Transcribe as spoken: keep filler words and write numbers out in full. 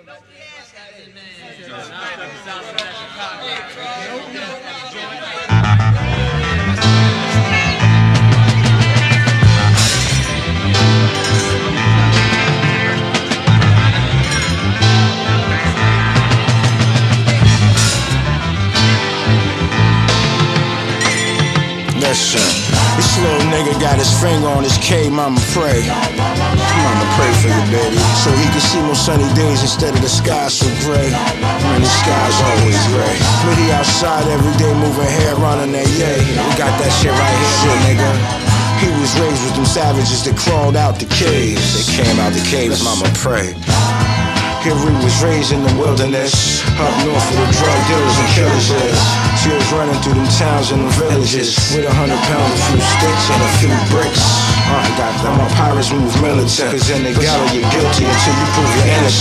Listen, this little nigga got his finger on his K, mama pray. Mama pray for you, baby, so he can see more sunny days instead of the sky so gray. Man, the sky's always gray. But he outside every day moving hair, running that yay. We got that shit right here, nigga. He was raised with them savages that crawled out the caves. They came out the caves, mama pray. Henry was raised in the wilderness, up north where the drug dealers and killers is. She was running through them towns and them villages with a hundred pounds, a few sticks, and a few bricks. Uh, got them, my pirates move militant, cause in the ghetto you're guilty until you prove you're innocent.